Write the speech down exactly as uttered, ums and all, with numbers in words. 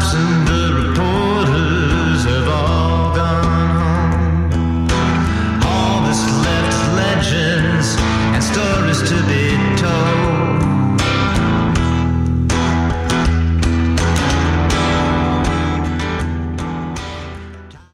cops and the reporters have all gone home. All that's left is legends and stories to be told.